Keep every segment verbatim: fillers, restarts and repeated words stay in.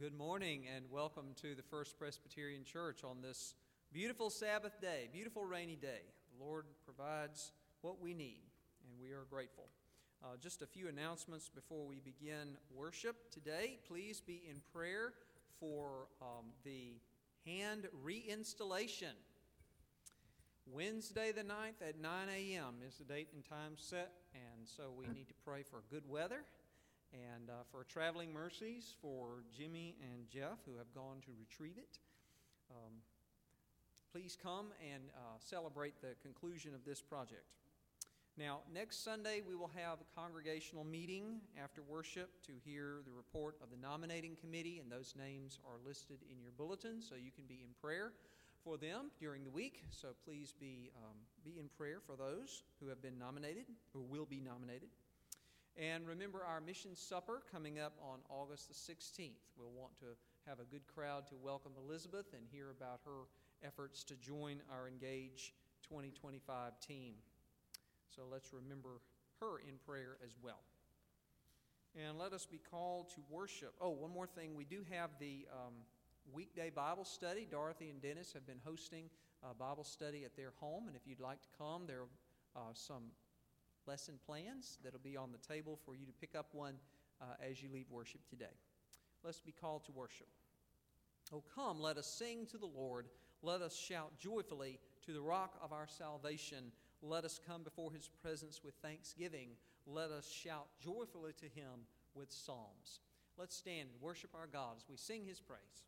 Good morning and welcome to the First Presbyterian Church on this beautiful Sabbath day, beautiful rainy day. The Lord provides what we need, and we are grateful. Uh, just a few announcements before we begin worship today. Please be in prayer for um, the hand reinstallation. Wednesday the ninth at nine a.m. is the date and time set, and so we need to pray for good weather and uh, for traveling mercies for Jimmy and Jeff who have gone to retrieve it. Um, please come and uh, celebrate the conclusion of this project. Now, next Sunday we will have a congregational meeting after worship to hear the report of the nominating committee, and those names are listed in your bulletin, so you can be in prayer for them during the week. So please be um, be in prayer for those who have been nominated, or will be nominated. And remember our mission supper coming up on August the sixteenth. We'll want to have a good crowd to welcome Elizabeth and hear about her efforts to join our Engage twenty twenty-five team. So let's remember her in prayer as well. And let us be called to worship. Oh, one more thing. We do have the um, weekday Bible study. Dorothy and Dennis have been hosting a Bible study at their home. And if you'd like to come, there are uh, some lesson plans that'll be on the table for you to pick up one uh, as you leave worship today. Let's be called to worship. Oh, come, let us sing to the Lord. Let us shout joyfully to the rock of our salvation. Let us come before his presence with thanksgiving. Let us shout joyfully to him with psalms. Let's stand and worship our God as we sing his praise.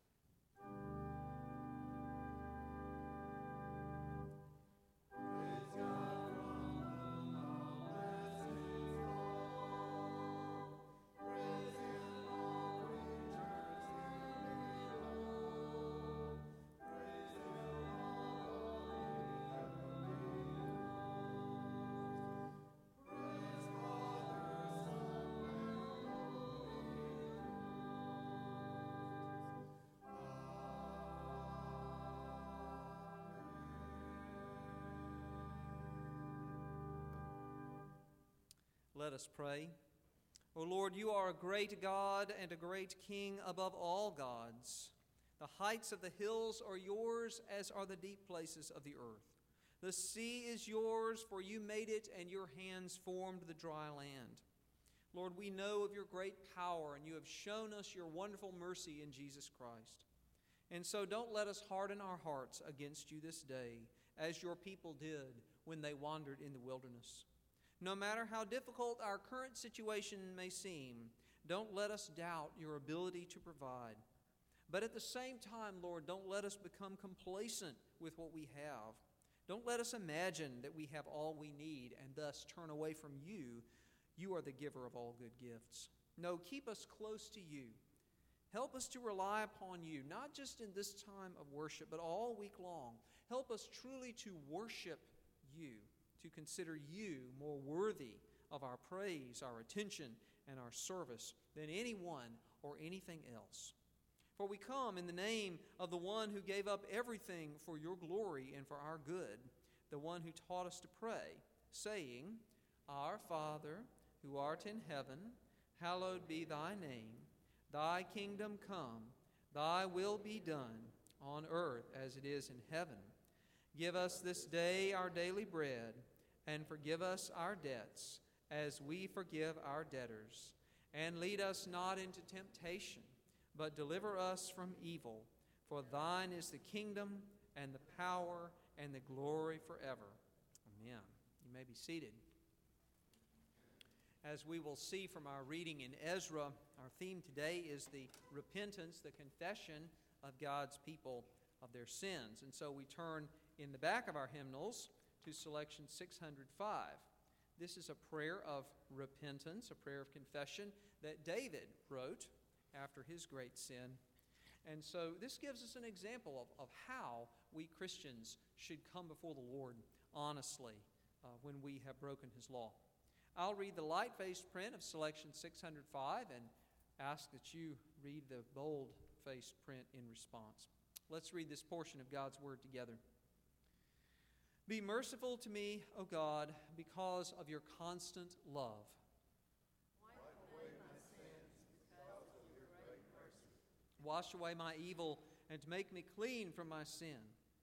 Let us pray. O Lord, you are a great God and a great King above all gods. The heights of the hills are yours, as are the deep places of the earth. The sea is yours, for you made it, and your hands formed the dry land. Lord, we know of your great power, and you have shown us your wonderful mercy in Jesus Christ. And so don't let us harden our hearts against you this day, as your people did when they wandered in the wilderness. No matter how difficult our current situation may seem, don't let us doubt your ability to provide. But at the same time, Lord, don't let us become complacent with what we have. Don't let us imagine that we have all we need and thus turn away from you. You are the giver of all good gifts. No, keep us close to you. Help us to rely upon you, not just in this time of worship, but all week long. Help us truly to worship you, to consider you more worthy of our praise, our attention, and our service than anyone or anything else. For we come in the name of the one who gave up everything for your glory and for our good, the one who taught us to pray, saying, Our Father, who art in heaven, hallowed be thy name. Thy kingdom come, thy will be done, on earth as it is in heaven. Give us this day our daily bread, and forgive us our debts, as we forgive our debtors. And lead us not into temptation, but deliver us from evil. For thine is the kingdom, and the power, and the glory forever. Amen. You may be seated. As we will see from our reading in Ezra, our theme today is the repentance, the confession of God's people of their sins. And so we turn in the back of our hymnals to selection six hundred five. This is a prayer of repentance, a prayer of confession that David wrote after his great sin. And so this gives us an example of, of how we Christians should come before the Lord honestly uh, when we have broken his law. I'll read the light-faced print of selection six hundred five and ask that you read the bold-faced print in response. Let's read this portion of God's Word together. Be merciful to me, O God, because of your constant love. Wipe away my sins because of your great mercy. Wash away my evil and make me clean from my sin.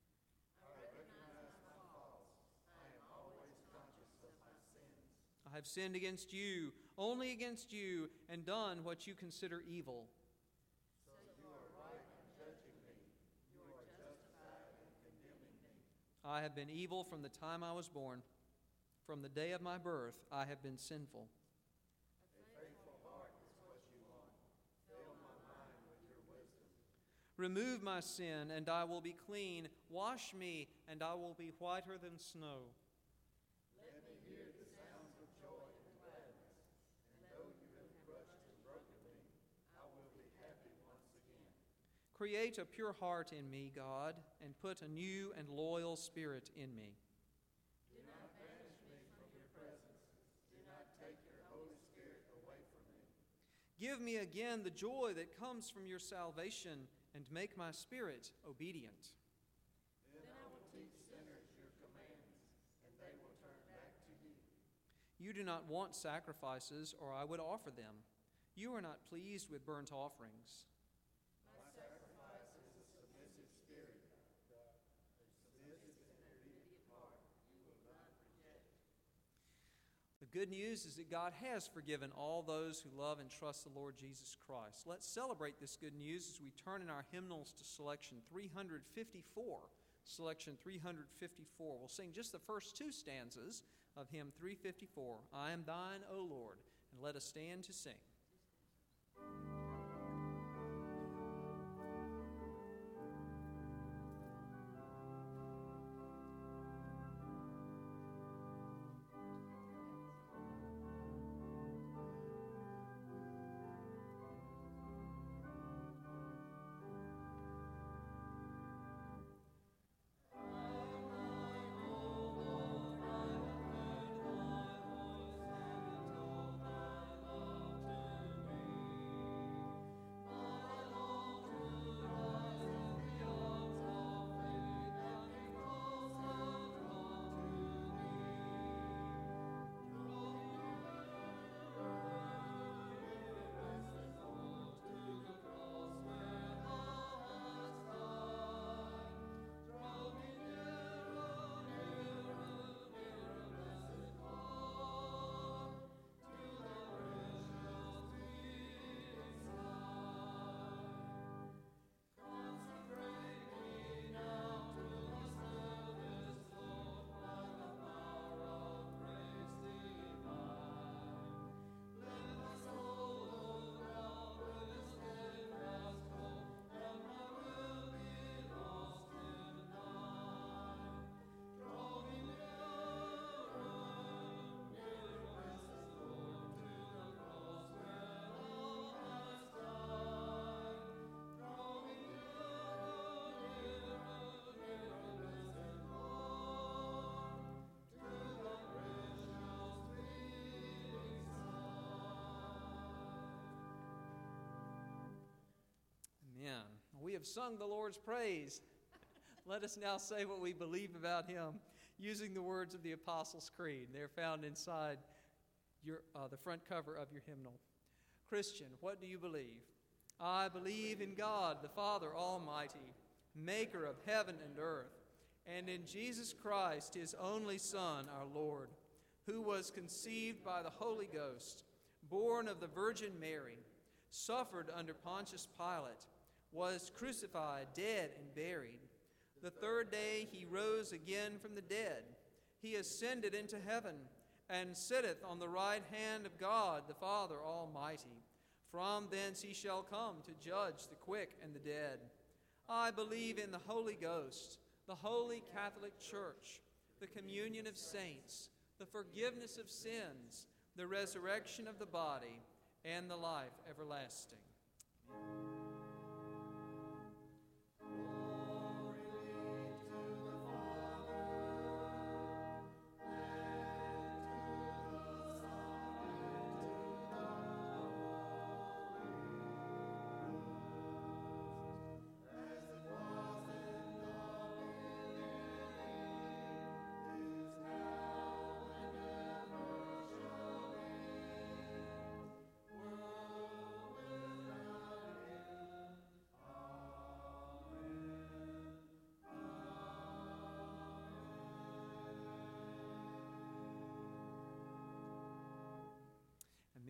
I have sinned against you, only against you, and done what you consider evil. So you are right in judging me. You are justified in condemning me. I have been evil from the time I was born. From the day of my birth, I have been sinful. A faithful heart is what you want. Fill my mind with your wisdom. Remove my sin, and I will be clean. Wash me, and I will be whiter than snow. Let me hear the sounds of joy and gladness, and though you have crushed and broken me, I will be happy once again. Create a pure heart in me, God, and put a new and loyal spirit in me. Do not banish me from your presence. Do not take your Holy Spirit away from me. Give me again the joy that comes from your salvation, and make my spirit obedient. Then I will teach sinners your commands, and they will turn back to you. You do not want sacrifices, or I would offer them. You are not pleased with burnt offerings. My sacrifice is a submissive spirit, a submissive and obedient heart you will not reject. The good news is that God has forgiven all those who love and trust the Lord Jesus Christ. Let's celebrate this good news as we turn in our hymnals to selection three fifty-four. Selection three fifty-four. We'll sing just the first two stanzas of hymn three fifty-four, I Am Thine, O Lord, and let us stand to sing. Amen. We have sung the Lord's praise. Let us now say what we believe about him using the words of the Apostles' Creed. They're found inside your, uh, the front cover of your hymnal. Christian, what do you believe? I believe in God, the Father Almighty, maker of heaven and earth, and in Jesus Christ, his only Son, our Lord, who was conceived by the Holy Ghost, born of the Virgin Mary, suffered under Pontius Pilate, was crucified, dead, and buried. The third day he rose again from the dead. He ascended into heaven and sitteth on the right hand of God, the Father Almighty. From thence he shall come to judge the quick and the dead. I believe in the Holy Ghost, the holy Catholic Church, the communion of saints, the forgiveness of sins, the resurrection of the body, and the life everlasting.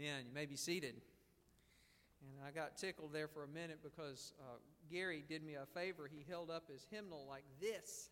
Amen. You may be seated. And I got tickled there for a minute because uh, Gary did me a favor. He held up his hymnal like this.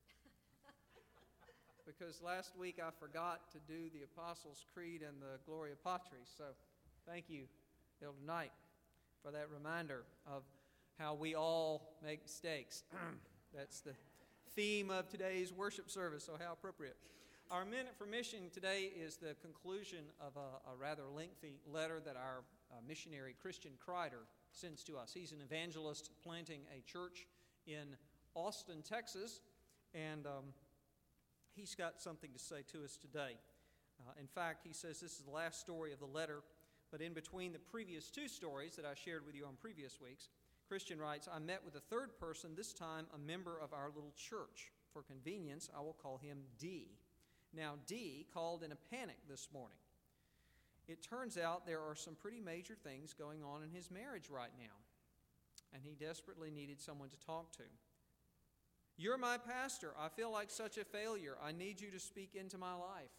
Because last week I forgot to do the Apostles' Creed and the Gloria Patri. So thank you, Elder Knight, for that reminder of how we all make mistakes. That's the theme of today's worship service, so how appropriate. Our Minute for Mission today is the conclusion of a, a rather lengthy letter that our uh, missionary Christian Kreider sends to us. He's an evangelist planting a church in Austin, Texas, and um, he's got something to say to us today. Uh, in fact, he says this is the last story of the letter, but in between the previous two stories that I shared with you on previous weeks, Christian writes, I met with a third person, this time a member of our little church. For convenience, I will call him D. Now, D called in a panic this morning. It turns out there are some pretty major things going on in his marriage right now, and he desperately needed someone to talk to. You're my pastor. I feel like such a failure. I need you to speak into my life.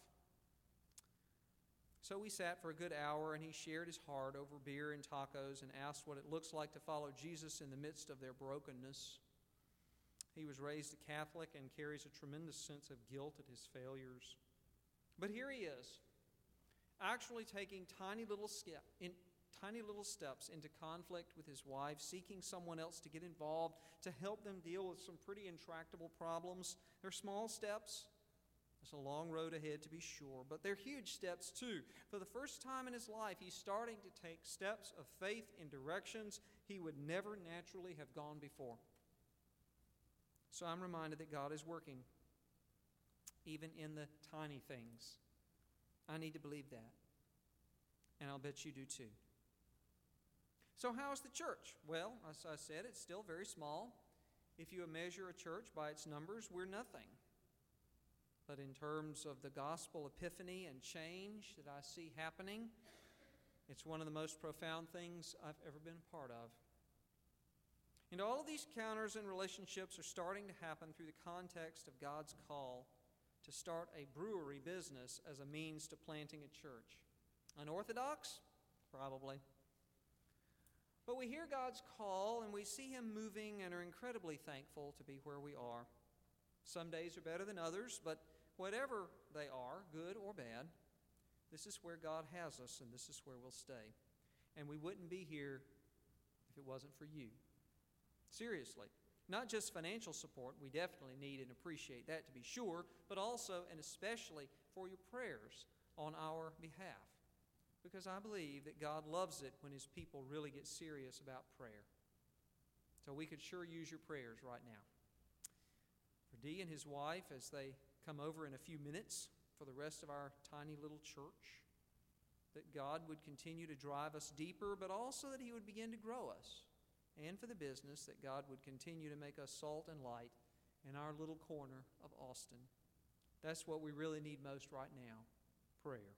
So we sat for a good hour, and he shared his heart over beer and tacos and asked what it looks like to follow Jesus in the midst of their brokenness. He was raised a Catholic and carries a tremendous sense of guilt at his failures. But here he is, actually taking tiny little, step, in, tiny little steps into conflict with his wife, seeking someone else to get involved to help them deal with some pretty intractable problems. They're small steps. There's a long road ahead, to be sure, but they're huge steps too. For the first time in his life, he's starting to take steps of faith in directions he would never naturally have gone before. So I'm reminded that God is working, even in the tiny things. I need to believe that, and I'll bet you do too. So how is the church? Well, as I said, it's still very small. If you measure a church by its numbers, we're nothing. But in terms of the gospel epiphany and change that I see happening, it's one of the most profound things I've ever been a part of. And all of these encounters and relationships are starting to happen through the context of God's call to start a brewery business as a means to planting a church. Unorthodox? Probably. But we hear God's call and we see Him moving and are incredibly thankful to be where we are. Some days are better than others, but whatever they are, good or bad, this is where God has us and this is where we'll stay. And we wouldn't be here if it wasn't for you. Seriously. Not just financial support, we definitely need and appreciate that to be sure, but also and especially for your prayers on our behalf. Because I believe that God loves it when His people really get serious about prayer. So we could sure use your prayers right now. For Dee and his wife as they come over in a few minutes for the rest of our tiny little church, that God would continue to drive us deeper, but also that He would begin to grow us. And for the business, that God would continue to make us salt and light in our little corner of Austin. That's what we really need most right now, prayer.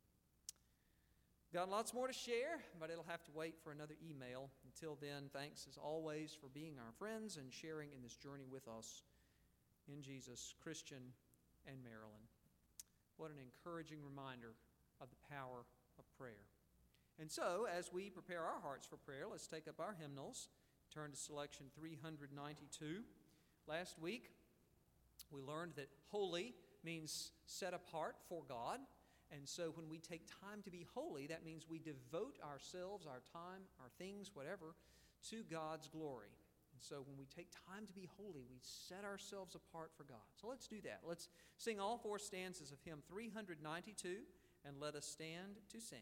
Got lots more to share, but it'll have to wait for another email. Until then, thanks as always for being our friends and sharing in this journey with us in Jesus, Christian and Marilyn. What an encouraging reminder of the power of prayer. And so, as we prepare our hearts for prayer, let's take up our hymnals. Turn to selection three ninety-two. Last week, we learned that holy means set apart for God. And so when we take time to be holy, that means we devote ourselves, our time, our things, whatever, to God's glory. And so when we take time to be holy, we set ourselves apart for God. So let's do that. Let's sing all four stanzas of hymn three ninety-two, and let us stand to sing.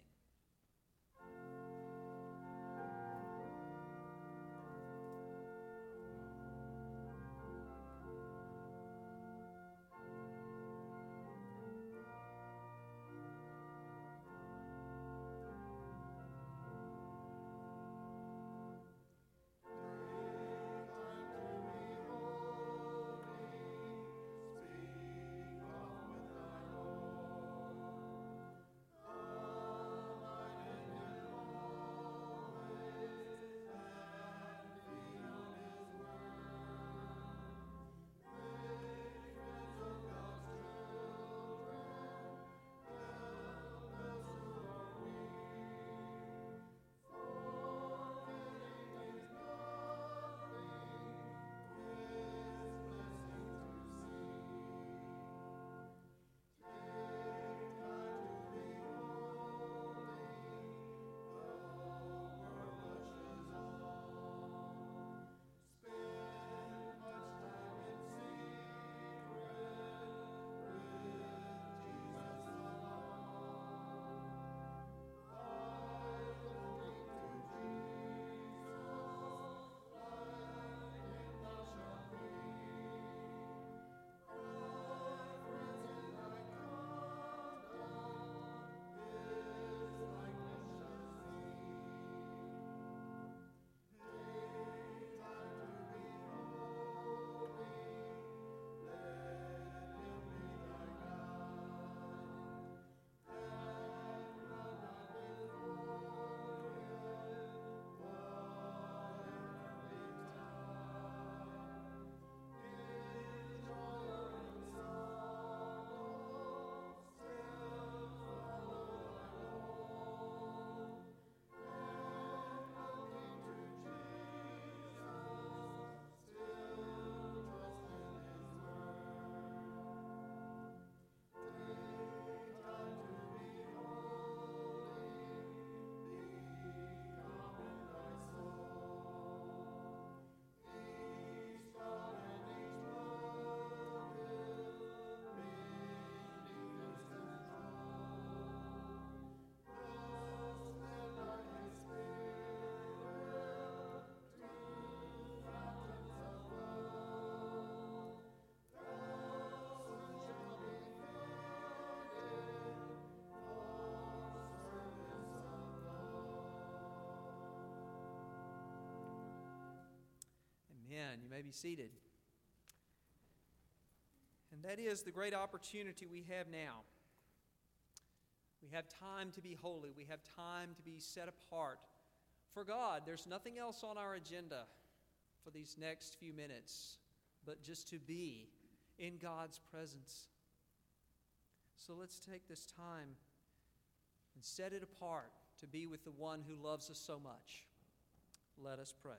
Speak of Amen. You may be seated. And that is the great opportunity we have now. We have time to be holy. We have time to be set apart for God. There's nothing else on our agenda for these next few minutes but just to be in God's presence. So let's take this time and set it apart to be with the one who loves us so much. Let us pray.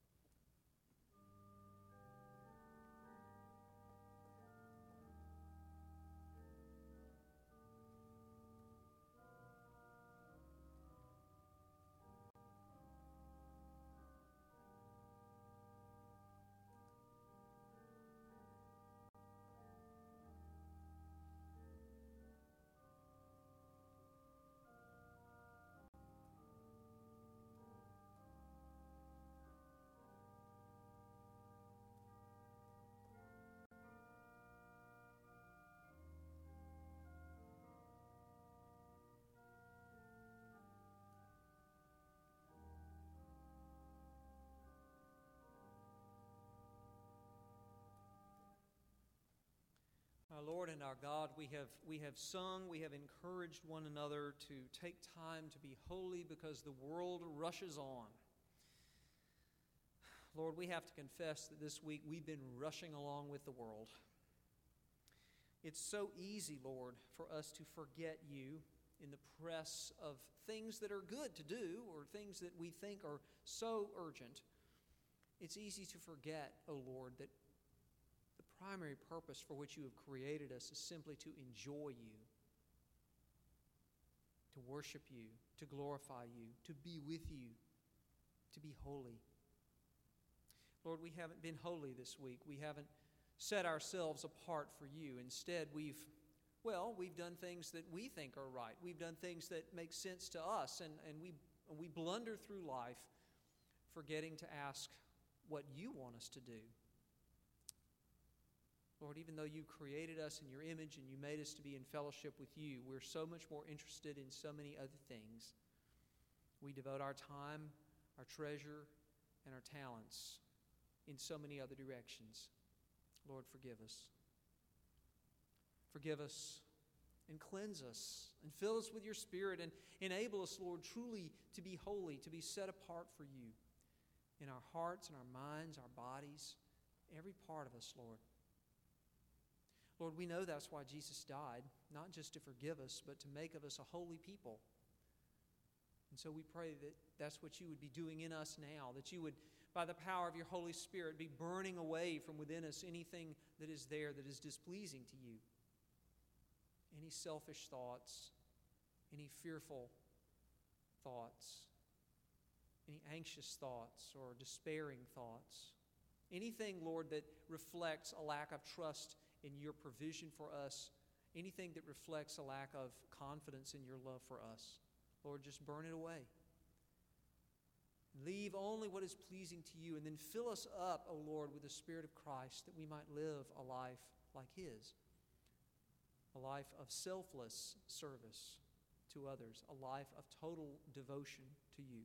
Our Lord and our God, we have, we have sung, we have encouraged one another to take time to be holy because the world rushes on. Lord, we have to confess that this week we've been rushing along with the world. It's so easy, Lord, for us to forget you in the press of things that are good to do or things that we think are so urgent. It's easy to forget, O Lord, that the primary purpose for which you have created us is simply to enjoy you, to worship you, to glorify you, to be with you, to be holy. Lord, we haven't been holy this week. We haven't set ourselves apart for you. Instead, we've, well, we've done things that we think are right. We've done things that make sense to us, and, and we, and we blunder through life forgetting to ask what you want us to do. Lord, even though you created us in your image and you made us to be in fellowship with you, we're so much more interested in so many other things. We devote our time, our treasure, and our talents in so many other directions. Lord, forgive us. Forgive us and cleanse us and fill us with your Spirit and enable us, Lord, truly to be holy, to be set apart for you in our hearts and our minds, our bodies, every part of us, Lord. Lord, we know that's why Jesus died, not just to forgive us, but to make of us a holy people. And so we pray that that's what you would be doing in us now, that you would, by the power of your Holy Spirit, be burning away from within us anything that is there that is displeasing to you. Any selfish thoughts, any fearful thoughts, any anxious thoughts or despairing thoughts. Anything, Lord, that reflects a lack of trust in your provision for us, anything that reflects a lack of confidence in your love for us. Lord, just burn it away. Leave only what is pleasing to you, and then fill us up, O Lord, with the Spirit of Christ, that we might live a life like His, a life of selfless service to others, a life of total devotion to you.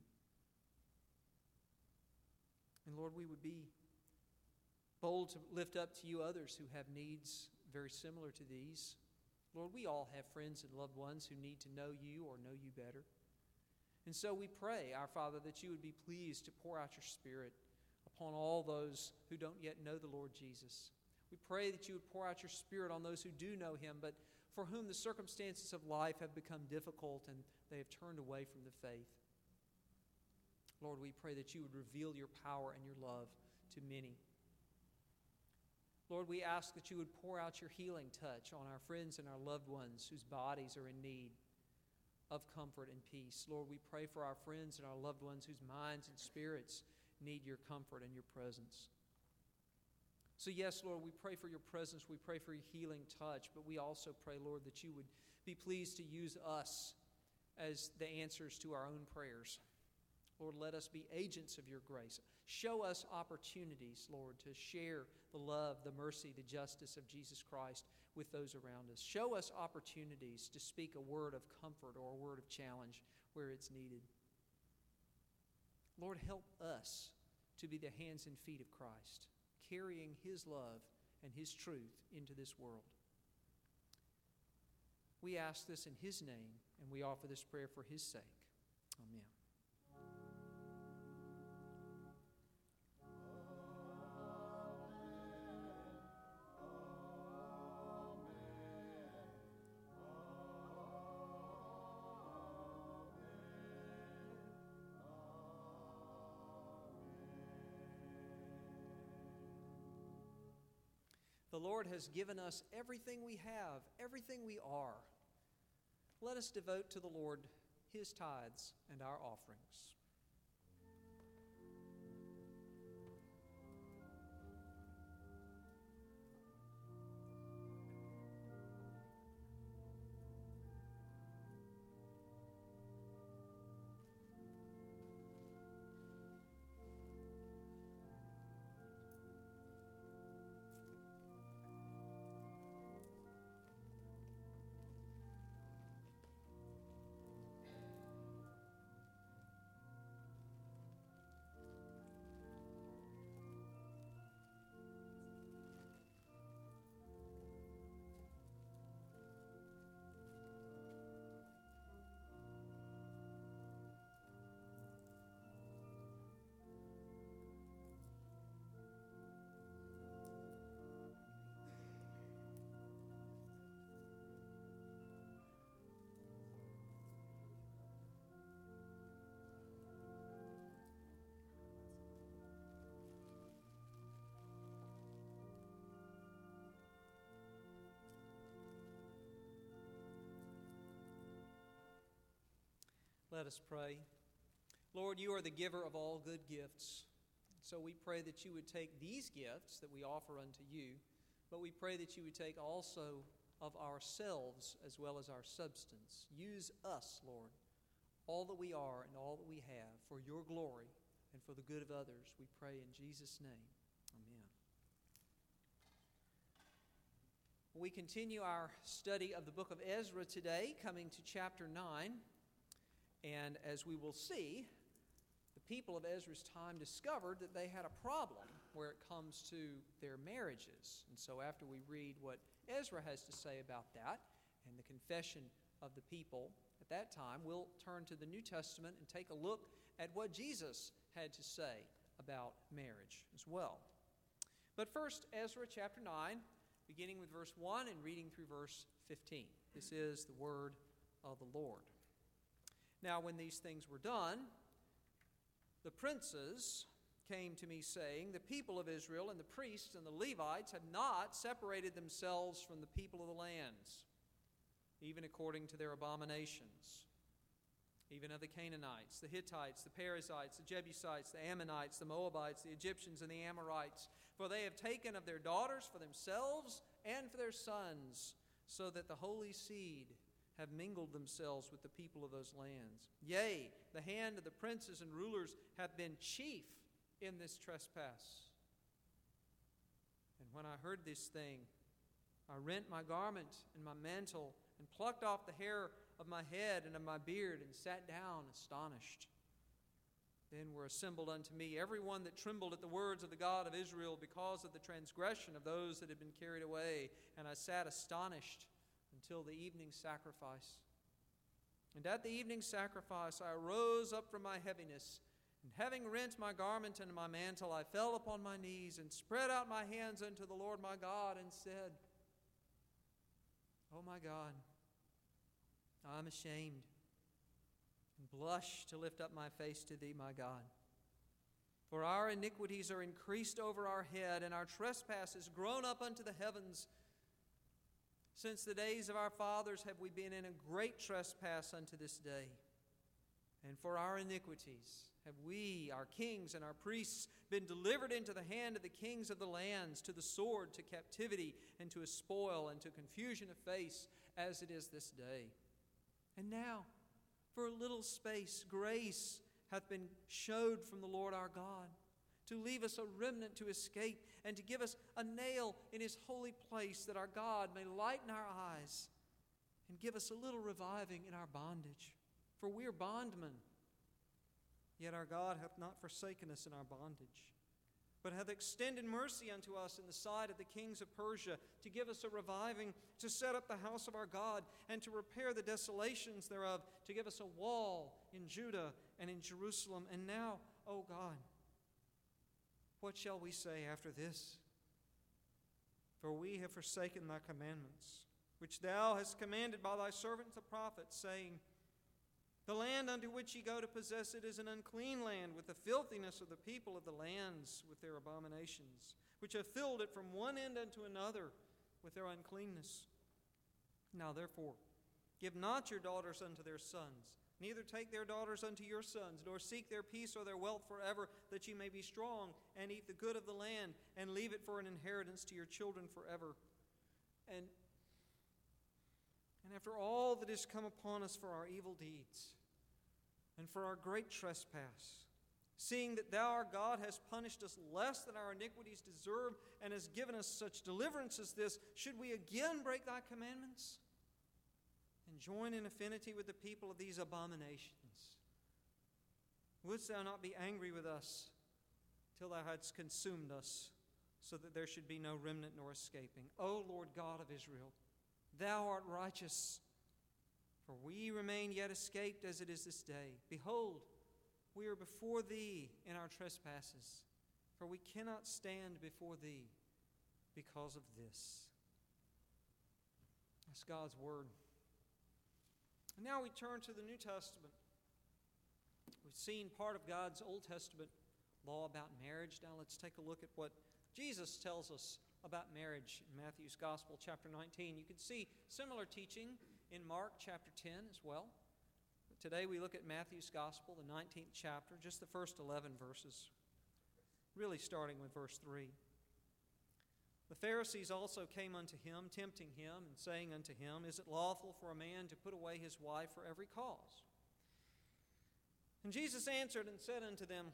And Lord, we would be bold to lift up to you others who have needs very similar to these. Lord, we all have friends and loved ones who need to know you or know you better. And so we pray, our Father, that you would be pleased to pour out your Spirit upon all those who don't yet know the Lord Jesus. We pray that you would pour out your Spirit on those who do know him, but for whom the circumstances of life have become difficult and they have turned away from the faith. Lord, we pray that you would reveal your power and your love to many. Lord, we ask that you would pour out your healing touch on our friends and our loved ones whose bodies are in need of comfort and peace. Lord, we pray for our friends and our loved ones whose minds and spirits need your comfort and your presence. So yes, Lord, we pray for your presence. We pray for your healing touch, but we also pray, Lord, that you would be pleased to use us as the answers to our own prayers. Lord, let us be agents of your grace. Show us opportunities, Lord, to share the love, the mercy, the justice of Jesus Christ with those around us. Show us opportunities to speak a word of comfort or a word of challenge where it's needed. Lord, help us to be the hands and feet of Christ. carrying His love and His truth into this world. We ask this in His name, and we offer this prayer for His sake. Amen. The Lord has given us everything we have, everything we are. Let us devote to the Lord His tithes and our offerings. Let us pray. Lord, you are the giver of all good gifts. So we pray that you would take these gifts that we offer unto you, but we pray that you would take also of ourselves as well as our substance. Use us, Lord, all that we are and all that we have for your glory and for the good of others. We pray in Jesus' name. Amen. We continue our study of the book of Ezra today, coming to chapter nine. And as we will see, the people of Ezra's time discovered that they had a problem where it comes to their marriages. And so after we read what Ezra has to say about that and the confession of the people at that time, we'll turn to the New Testament and take a look at what Jesus had to say about marriage as well. But first, Ezra chapter nine, beginning with verse one and reading through verse fifteen. This is the word of the Lord. Now, when these things were done, the princes came to me saying, the people of Israel and the priests and the Levites have not separated themselves from the people of the lands, even according to their abominations, even of the Canaanites, the Hittites, the Perizzites, the Jebusites, the Ammonites, the Moabites, the Egyptians, and the Amorites. For they have taken of their daughters for themselves and for their sons, so that the holy seed have mingled themselves with the people of those lands. Yea, the hand of the princes and rulers hath been chief in this trespass. And when I heard this thing, I rent my garment and my mantle, and plucked off the hair of my head and of my beard, and sat down astonished. Then were assembled unto me every one that trembled at the words of the God of Israel, because of the transgression of those that had been carried away. And I sat astonished until the evening sacrifice. And at the evening sacrifice I arose up from my heaviness, and having rent my garment and my mantle, I fell upon my knees, and spread out my hands unto the Lord my God, and said, O my God, I am ashamed, and blush to lift up my face to thee, my God. For our iniquities are increased over our head, and our trespasses grown up unto the heavens. Since the days of our fathers have we been in a great trespass unto this day. And for our iniquities have we, our kings and our priests, been delivered into the hand of the kings of the lands, to the sword, to captivity, and to a spoil, and to confusion of face, as it is this day. And now, for a little space, grace hath been showed from the Lord our God, to leave us a remnant to escape, and to give us a nail in his holy place, that our God may lighten our eyes, and give us a little reviving in our bondage. For we are bondmen, yet our God hath not forsaken us in our bondage, but hath extended mercy unto us in the sight of the kings of Persia, to give us a reviving, to set up the house of our God, and to repair the desolations thereof, to give us a wall in Judah and in Jerusalem. And now, O God, what shall we say after this? For we have forsaken thy commandments, which thou hast commanded by thy servants the prophets, saying, the land unto which ye go to possess it is an unclean land, with the filthiness of the people of the lands, with their abominations, which have filled it from one end unto another with their uncleanness. Now therefore, give not your daughters unto their sons, neither take their daughters unto your sons, nor seek their peace or their wealth forever, that ye may be strong, and eat the good of the land, and leave it for an inheritance to your children forever. And And after all that has come upon us for our evil deeds, and for our great trespass, seeing that thou, our God, hast punished us less than our iniquities deserve, and hast given us such deliverance as this, should we again break thy commandments, and join in affinity with the people of these abominations? Wouldst thou not be angry with us, till thou hadst consumed us, so that there should be no remnant nor escaping? O Lord God of Israel, thou art righteous, for we remain yet escaped as it is this day. Behold, we are before thee in our trespasses, for we cannot stand before thee because of this. That's God's word. And now we turn to the New Testament. We've seen part of God's Old Testament law about marriage. Now let's take a look at what Jesus tells us about marriage in Matthew's Gospel, chapter nineteen. You can see similar teaching in Mark chapter ten as well. But today we look at Matthew's Gospel, the nineteenth chapter, just the first eleven verses, really starting with verse three. The Pharisees also came unto him, tempting him, and saying unto him, Is it lawful for a man to put away his wife for every cause? And Jesus answered and said unto them,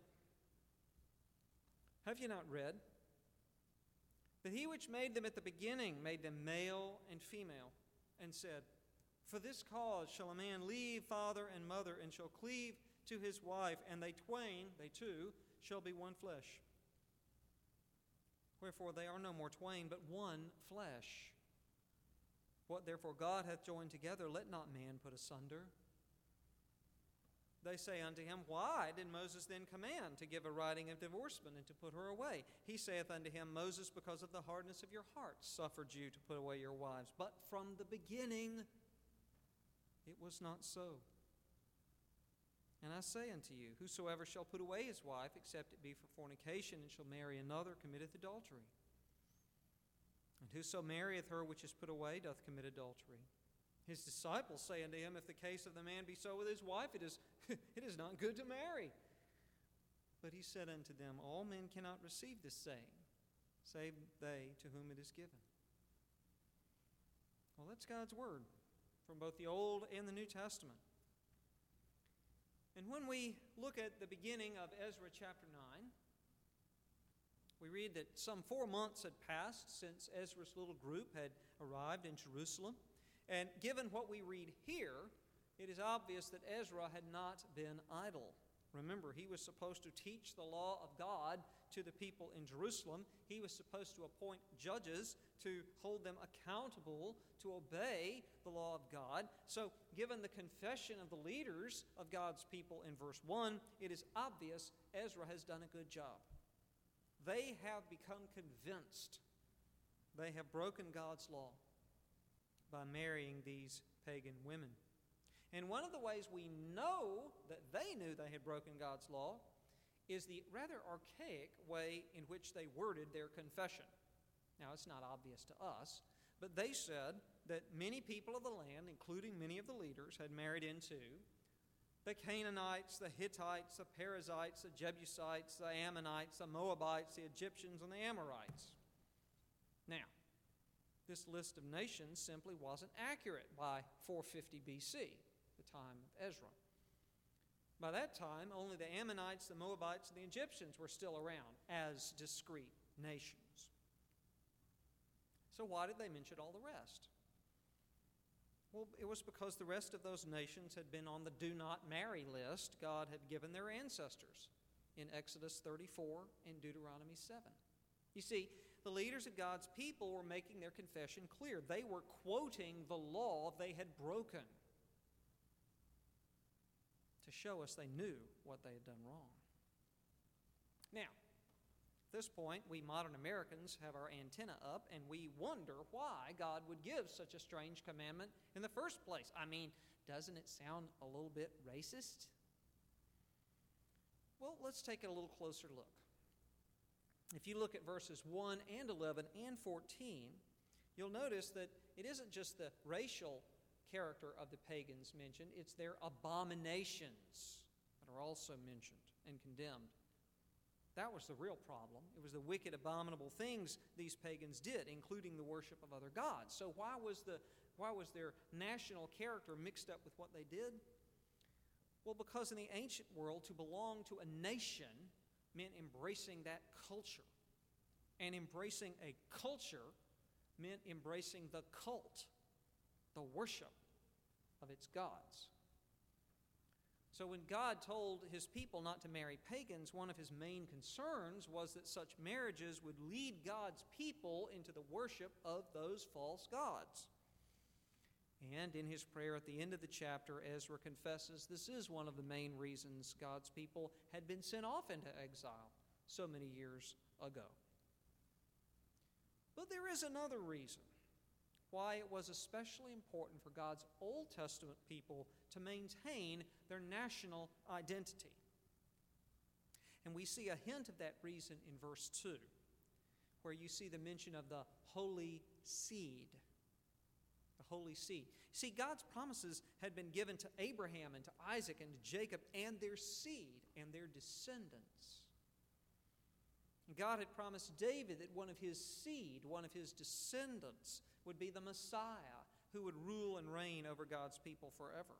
Have ye not read that he which made them at the beginning made them male and female, and said, For this cause shall a man leave father and mother, and shall cleave to his wife, and they twain, they two, shall be one flesh. Wherefore they are no more twain, but one flesh. What therefore God hath joined together, let not man put asunder. They say unto him, Why did Moses then command to give a writing of divorcement and to put her away? He saith unto him, Moses, because of the hardness of your hearts, suffered you to put away your wives. But from the beginning it was not so. And I say unto you, whosoever shall put away his wife, except it be for fornication, and shall marry another, committeth adultery. And whoso marrieth her which is put away doth commit adultery. His disciples say unto him, If the case of the man be so with his wife, it is, it is not good to marry. But he said unto them, All men cannot receive this saying, save they to whom it is given. Well, that's God's word from both the Old and the New Testament. And when we look at the beginning of Ezra chapter nine, we read that some four months had passed since Ezra's little group had arrived in Jerusalem. And given what we read here, it is obvious that Ezra had not been idle. Remember, he was supposed to teach the law of God to the people in Jerusalem. He was supposed to appoint judges to hold them accountable to obey the law of God. So, given the confession of the leaders of God's people in verse one, it is obvious Ezra has done a good job. They have become convinced they have broken God's law by marrying these pagan women. And one of the ways we know that they knew they had broken God's law is the rather archaic way in which they worded their confession. Now, it's not obvious to us, but they said that many people of the land, including many of the leaders, had married into the Canaanites, the Hittites, the Perizzites, the Jebusites, the Ammonites, the Moabites, the Egyptians, and the Amorites. Now, this list of nations simply wasn't accurate by four fifty B C, the time of Ezra. By that time, only the Ammonites, the Moabites, and the Egyptians were still around as discrete nations. So why did they mention all the rest? Well, it was because the rest of those nations had been on the do not marry list God had given their ancestors. in Exodus thirty-four and Deuteronomy seven. You see, the leaders of God's people were making their confession clear. They were quoting the law they had broken to show us they knew what they had done wrong. Now, at this point, we modern Americans have our antenna up and we wonder why God would give such a strange commandment in the first place. I mean, doesn't it sound a little bit racist? Well, let's take a little closer look. If you look at verses one and eleven and fourteen, you'll notice that it isn't just the racial character of the pagans mentioned, it's their abominations that are also mentioned and condemned. That was the real problem. It was the wicked, abominable things these pagans did, including the worship of other gods. So why was the why was their national character mixed up with what they did? Well, because in the ancient world, to belong to a nation meant embracing that culture. And embracing a culture meant embracing the cult, the worship of its gods. So when God told his people not to marry pagans, one of his main concerns was that such marriages would lead God's people into the worship of those false gods. And in his prayer at the end of the chapter, Ezra confesses this is one of the main reasons God's people had been sent off into exile so many years ago. But there is another reason why it was especially important for God's Old Testament people to maintain their national identity. And we see a hint of that reason in verse two, where you see the mention of the holy seed. The holy seed. See, God's promises had been given to Abraham and to Isaac and to Jacob and their seed and their descendants. And God had promised David that one of his seed, one of his descendants, would be the Messiah who would rule and reign over God's people forever.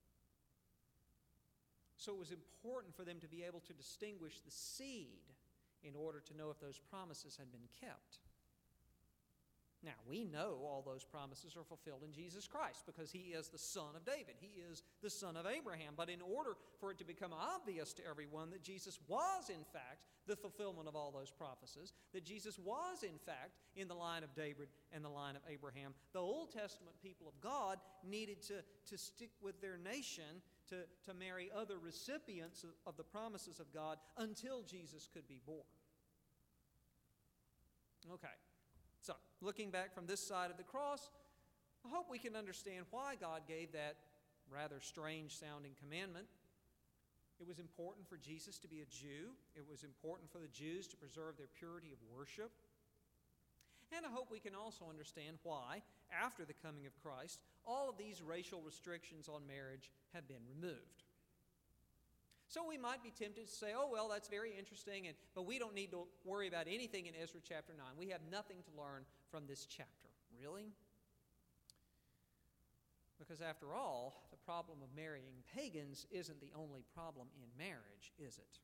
So it was important for them to be able to distinguish the seed in order to know if those promises had been kept. Now, we know all those promises are fulfilled in Jesus Christ because he is the son of David. He is the son of Abraham. But in order for it to become obvious to everyone that Jesus was, in fact, the fulfillment of all those prophecies, that Jesus was, in fact, in the line of David and the line of Abraham, the Old Testament people of God needed to, to stick with their nation, to, to marry other recipients of, of the promises of God until Jesus could be born. Okay. So, looking back from this side of the cross, I hope we can understand why God gave that rather strange-sounding commandment. It was important for Jesus to be a Jew. It was important for the Jews to preserve their purity of worship. And I hope we can also understand why, after the coming of Christ, all of these racial restrictions on marriage have been removed. So we might be tempted to say, oh, well, that's very interesting, and, but we don't need to worry about anything in Ezra chapter nine. We have nothing to learn from this chapter. Really? Because after all, the problem of marrying pagans isn't the only problem in marriage, is it?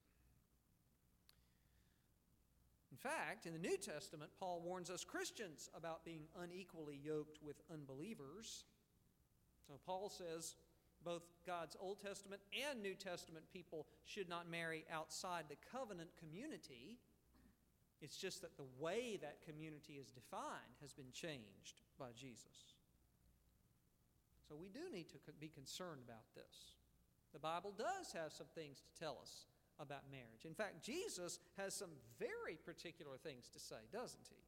In fact, in the New Testament, Paul warns us Christians about being unequally yoked with unbelievers. So Paul says, both God's Old Testament and New Testament people should not marry outside the covenant community. It's just that the way that community is defined has been changed by Jesus. So we do need to be concerned about this. The Bible does have some things to tell us about marriage. In fact, Jesus has some very particular things to say, doesn't he?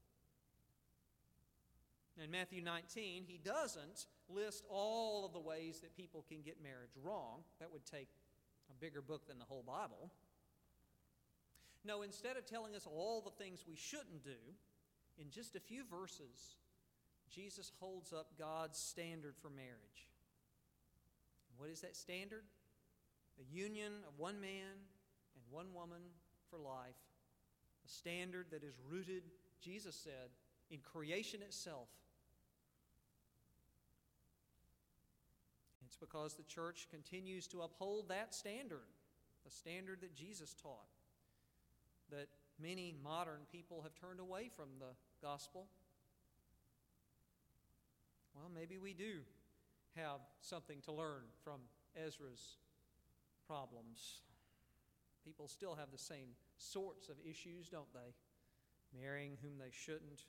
In Matthew nineteen, he doesn't list all of the ways that people can get marriage wrong. That would take a bigger book than the whole Bible. No, instead of telling us all the things we shouldn't do, in just a few verses, Jesus holds up God's standard for marriage. What is that standard? The union of one man and one woman for life. A standard that is rooted, Jesus said, in creation itself. It's because the church continues to uphold that standard, the standard that Jesus taught, that many modern people have turned away from the gospel. Well, maybe we do have something to learn from Ezra's problems. People still have the same sorts of issues, don't they? Marrying whom they shouldn't.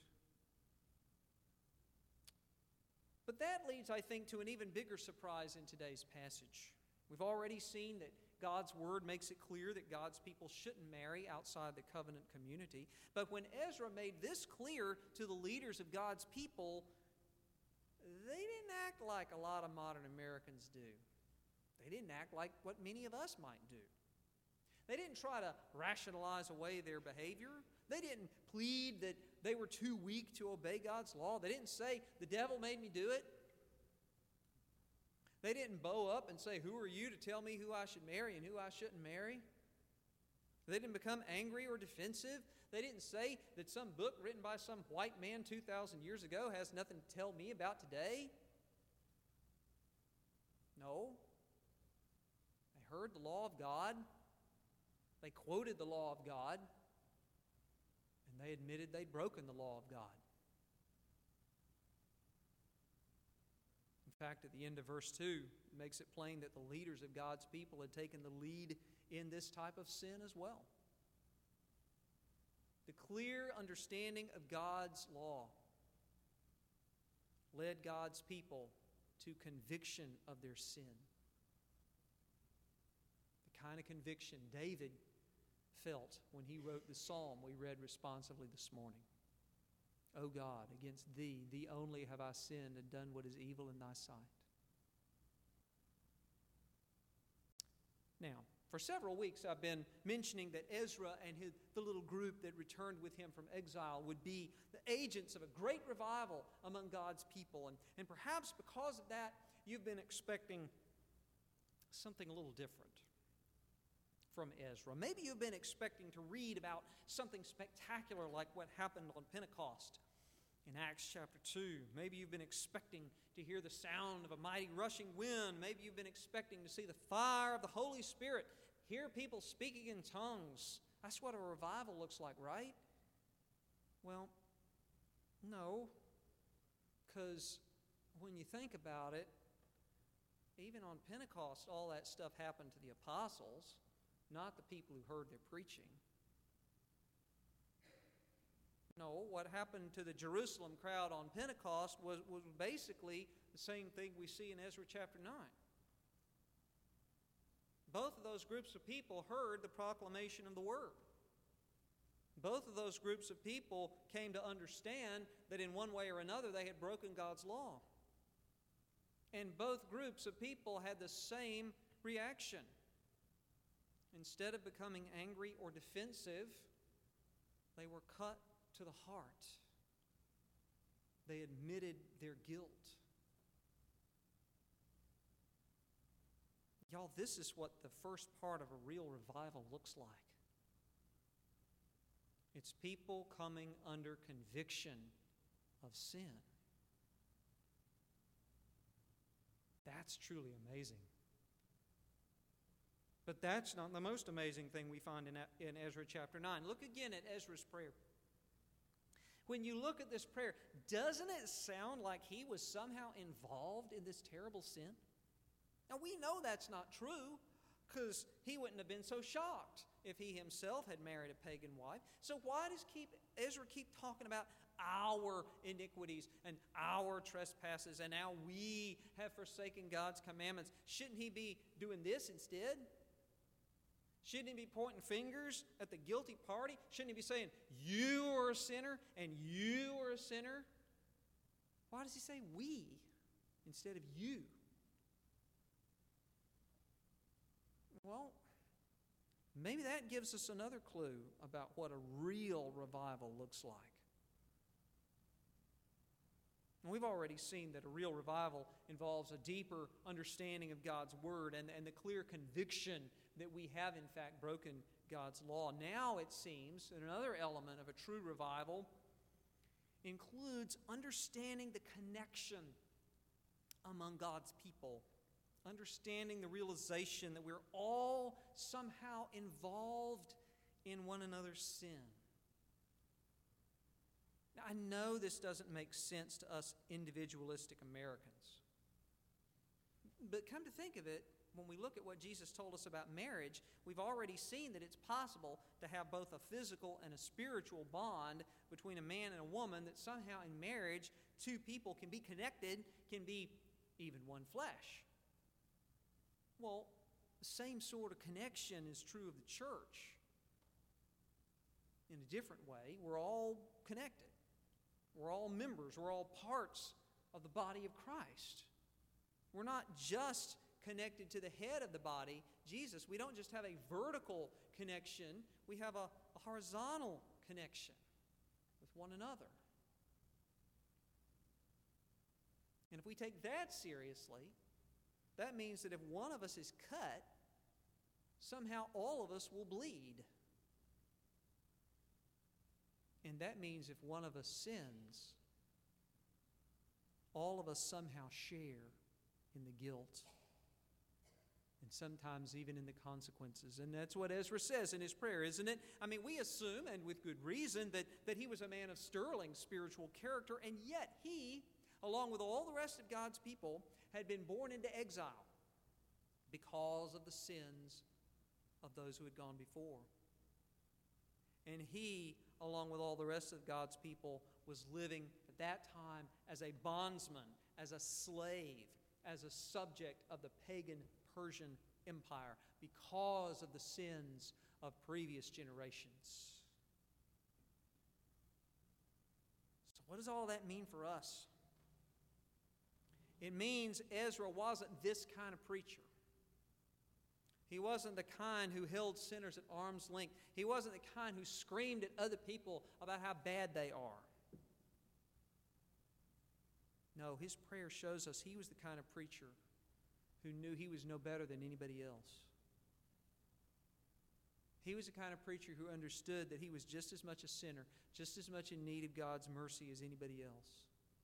But that leads, I think, to an even bigger surprise in today's passage. We've already seen that God's Word makes it clear that God's people shouldn't marry outside the covenant community. But when Ezra made this clear to the leaders of God's people, they didn't act like a lot of modern Americans do. They didn't act like what many of us might do. They didn't try to rationalize away their behavior. They didn't plead that they were too weak to obey God's law. They didn't say, the devil made me do it. They didn't bow up and say, who are you to tell me who I should marry and who I shouldn't marry? They didn't become angry or defensive. They didn't say that some book written by some white man two thousand years ago has nothing to tell me about today. No. They heard the law of God. They quoted the law of God. And they admitted they'd broken the law of God. In fact, at the end of verse two, it makes it plain that the leaders of God's people had taken the lead in this type of sin as well. The clear understanding of God's law led God's people to conviction of their sin. The kind of conviction David felt when he wrote the psalm we read responsively this morning. O God, against Thee, Thee only have I sinned and done what is evil in Thy sight. Now, for several weeks I've been mentioning that Ezra and his, the little group that returned with him from exile would be the agents of a great revival among God's people. And, and perhaps because of that, you've been expecting something a little different from Ezra. Maybe you've been expecting to read about something spectacular like what happened on Pentecost in Acts chapter two. Maybe you've been expecting to hear the sound of a mighty rushing wind. Maybe you've been expecting to see the fire of the Holy Spirit, hear people speaking in tongues. That's what a revival looks like, right? Well, no, because when you think about it, even on Pentecost, all that stuff happened to the apostles, not the people who heard their preaching. No, what happened to the Jerusalem crowd on Pentecost was, was basically the same thing we see in Ezra chapter nine. Both of those groups of people heard the proclamation of the Word. Both of those groups of people came to understand that in one way or another they had broken God's law. And both groups of people had the same reaction. Instead of becoming angry or defensive, they were cut to the heart. They admitted their guilt. Y'all, this is what the first part of a real revival looks like. It's people coming under conviction of sin. That's truly amazing. But that's not the most amazing thing we find in, in Ezra chapter nine. Look again at Ezra's prayer. When you look at this prayer, doesn't it sound like he was somehow involved in this terrible sin? Now we know that's not true, because he wouldn't have been so shocked if he himself had married a pagan wife. So why does keep, Ezra keep talking about our iniquities and our trespasses and how we have forsaken God's commandments? Shouldn't he be doing this instead? Shouldn't he be pointing fingers at the guilty party? Shouldn't he be saying, you are a sinner and you are a sinner? Why does he say we instead of you? Well, maybe that gives us another clue about what a real revival looks like. And we've already seen that a real revival involves a deeper understanding of God's Word and, and the clear conviction that we have in fact broken God's law. Now it seems that another element of a true revival includes understanding the connection among God's people. Understanding the realization that we're all somehow involved in one another's sin. Now, I know this doesn't make sense to us individualistic Americans. But come to think of it, when we look at what Jesus told us about marriage, we've already seen that it's possible to have both a physical and a spiritual bond between a man and a woman, that somehow in marriage, two people can be connected, can be even one flesh. Well, the same sort of connection is true of the church. In a different way, we're all connected. We're all members. We're all parts of the body of Christ. We're not just connected to the head of the body, Jesus. We don't just have a vertical connection. We have a, a horizontal connection with one another. And if we take that seriously, that means that if one of us is cut, somehow all of us will bleed. And that means if one of us sins, all of us somehow share in the guilt, and sometimes even in the consequences. And that's what Ezra says in his prayer, isn't it? I mean, we assume, and with good reason, that, that he was a man of sterling spiritual character, and yet he, along with all the rest of God's people, had been born into exile because of the sins of those who had gone before. And he, along with all the rest of God's people, was living at that time as a bondsman, as a slave, as a subject of the pagan Persian Empire because of the sins of previous generations. So what does all that mean for us? It means Ezra wasn't this kind of preacher. He wasn't the kind who held sinners at arm's length. He wasn't the kind who screamed at other people about how bad they are. No, his prayer shows us he was the kind of preacher who knew he was no better than anybody else. He was the kind of preacher who understood that he was just as much a sinner, just as much in need of God's mercy as anybody else.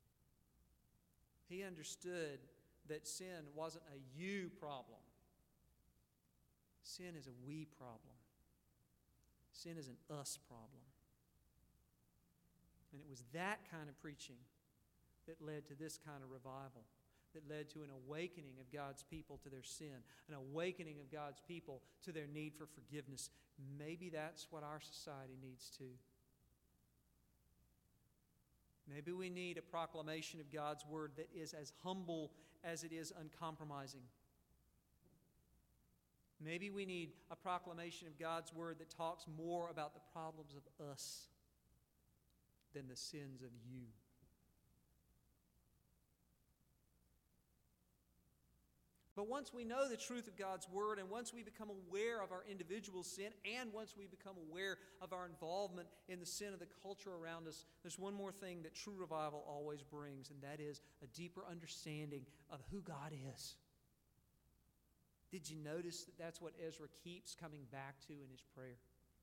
He understood that sin wasn't a you problem. Sin is a we problem. Sin is an us problem. And it was that kind of preaching that led to this kind of revival, that led to an awakening of God's people to their sin, an awakening of God's people to their need for forgiveness. Maybe that's what our society needs too. Maybe we need a proclamation of God's word that is as humble as it is uncompromising. Maybe we need a proclamation of God's word that talks more about the problems of us than the sins of you. But once we know the truth of God's word, and once we become aware of our individual sin, and once we become aware of our involvement in the sin of the culture around us, there's one more thing that true revival always brings, and that is a deeper understanding of who God is. Did you notice that that's what Ezra keeps coming back to in his prayer?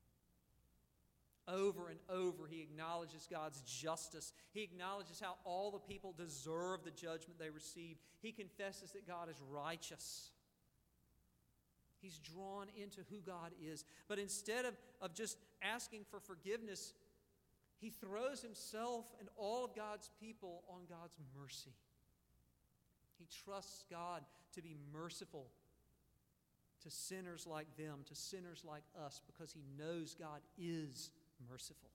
Over and over, he acknowledges God's justice. He acknowledges how all the people deserve the judgment they received. He confesses that God is righteous. He's drawn into who God is. But instead of, of just asking for forgiveness, he throws himself and all of God's people on God's mercy. He trusts God to be merciful to sinners like them, to sinners like us, because he knows God is merciful.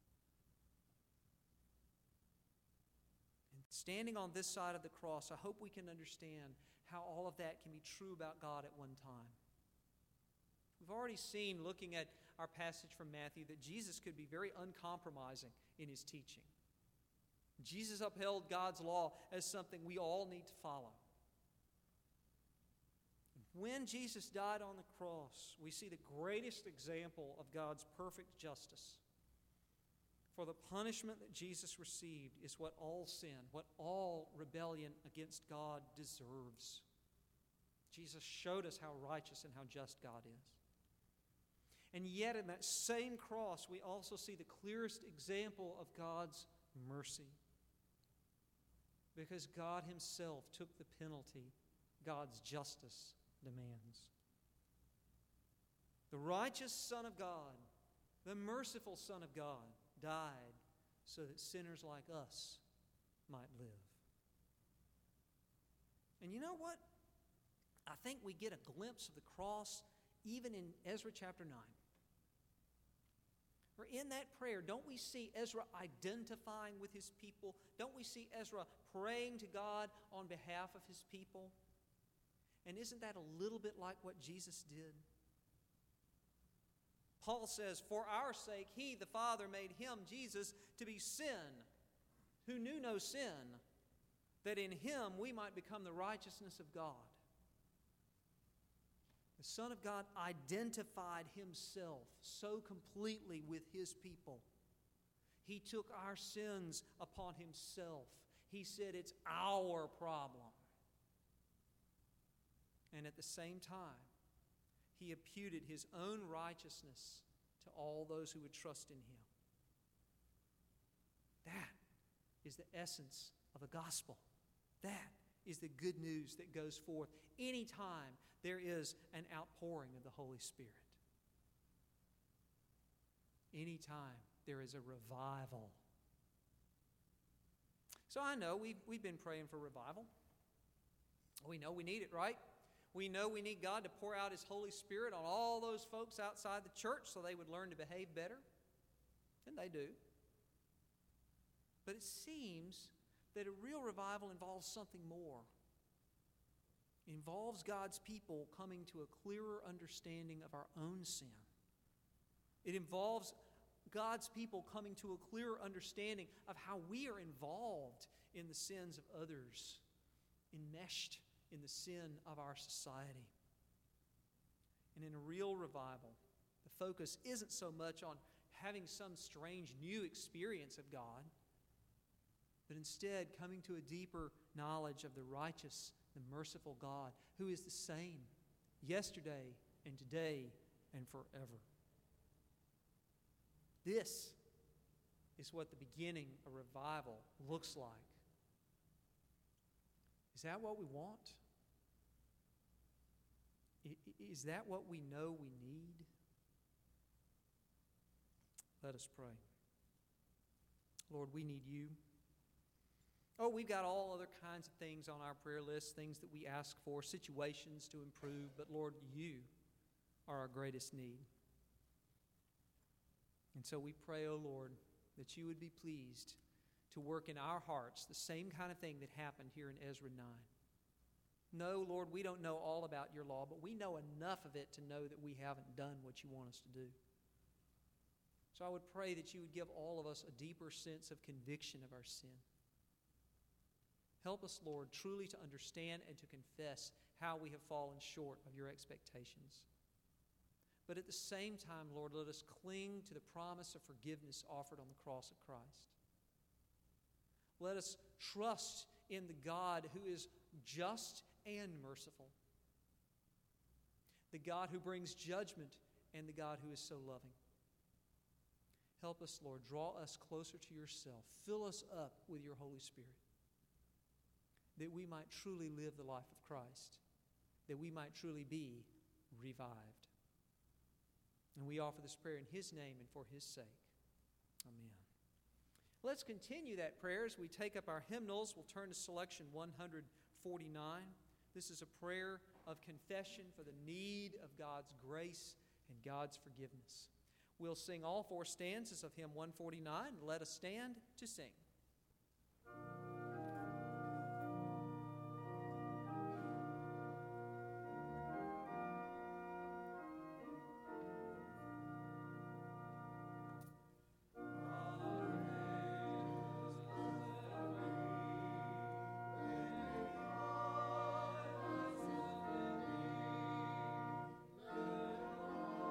And standing on this side of the cross, I hope we can understand how all of that can be true about God at one time. We've already seen, looking at our passage from Matthew, that Jesus could be very uncompromising in his teaching. Jesus upheld God's law as something we all need to follow. When Jesus died on the cross, we see the greatest example of God's perfect justice. For the punishment that Jesus received is what all sin, what all rebellion against God deserves. Jesus showed us how righteous and how just God is. And yet in that same cross, we also see the clearest example of God's mercy. Because God himself took the penalty God's justice demands. The righteous Son of God, the merciful Son of God, died so that sinners like us might live. And you know what? I think we get a glimpse of the cross even in Ezra chapter nine. For in that prayer, don't we see Ezra identifying with his people? Don't we see Ezra praying to God on behalf of his people? And isn't that a little bit like what Jesus did? Paul says, for our sake, He, the Father, made Him, Jesus, to be sin, who knew no sin, that in Him we might become the righteousness of God. The Son of God identified Himself so completely with His people. He took our sins upon Himself. He said it's our problem. And at the same time, He imputed His own righteousness to all those who would trust in Him. That is the essence of the gospel. That is the good news that goes forth anytime there is an outpouring of the Holy Spirit. Anytime there is a revival. So I know we've, we've been praying for revival. We know we need it, right? We know we need God to pour out His Holy Spirit on all those folks outside the church so they would learn to behave better. And they do. But it seems that a real revival involves something more. It involves God's people coming to a clearer understanding of our own sin. It involves God's people coming to a clearer understanding of how we are involved in the sins of others, enmeshed in the sin of our society. And in a real revival, the focus isn't so much on having some strange new experience of God, but instead coming to a deeper knowledge of the righteous, the merciful God who is the same yesterday and today and forever. This is what the beginning of revival looks like. Is that what we want? Is that what we know we need? Let us pray. Lord, we need You. Oh, we've got all other kinds of things on our prayer list, things that we ask for, situations to improve, but Lord, You are our greatest need. And so we pray, oh Lord, that You would be pleased to work in our hearts the same kind of thing that happened here in Ezra nine. No, Lord, we don't know all about Your law, but we know enough of it to know that we haven't done what You want us to do. So I would pray that You would give all of us a deeper sense of conviction of our sin. Help us, Lord, truly to understand and to confess how we have fallen short of Your expectations. But at the same time, Lord, let us cling to the promise of forgiveness offered on the cross of Christ. Let us trust in the God who is just and merciful, the God who brings judgment and the God who is so loving. Help us, Lord, draw us closer to Yourself. Fill us up with Your Holy Spirit, that we might truly live the life of Christ, that we might truly be revived. And we offer this prayer in His name and for His sake. Amen. Let's continue that prayer as we take up our hymnals. We'll turn to selection one forty-nine. This is a prayer of confession for the need of God's grace and God's forgiveness. We'll sing all four stanzas of hymn one forty-nine. Let us stand to sing.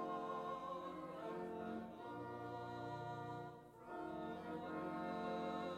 From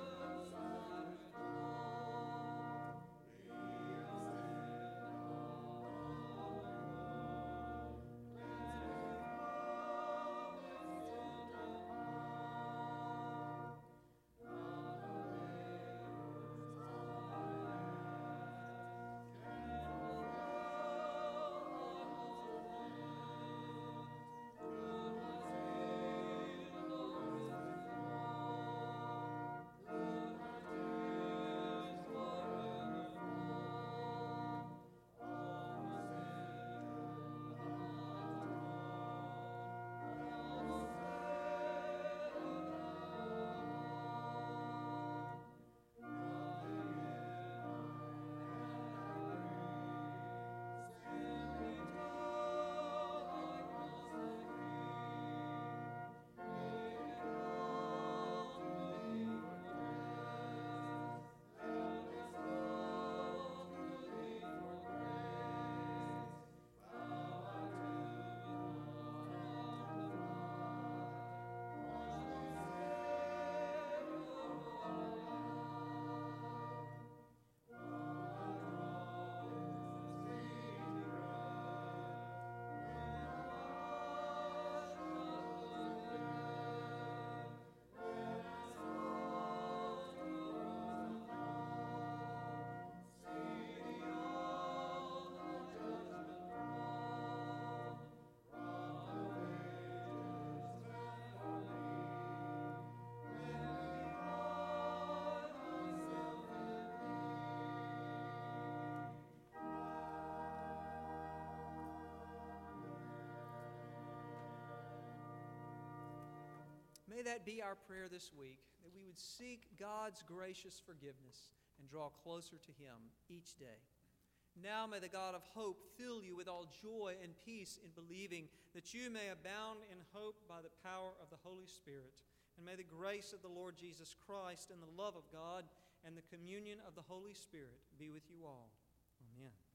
May that be our prayer this week, that we would seek God's gracious forgiveness and draw closer to Him each day. Now may the God of hope fill you with all joy and peace in believing, that you may abound in hope by the power of the Holy Spirit. And may the grace of the Lord Jesus Christ and the love of God and the communion of the Holy Spirit be with you all. Amen.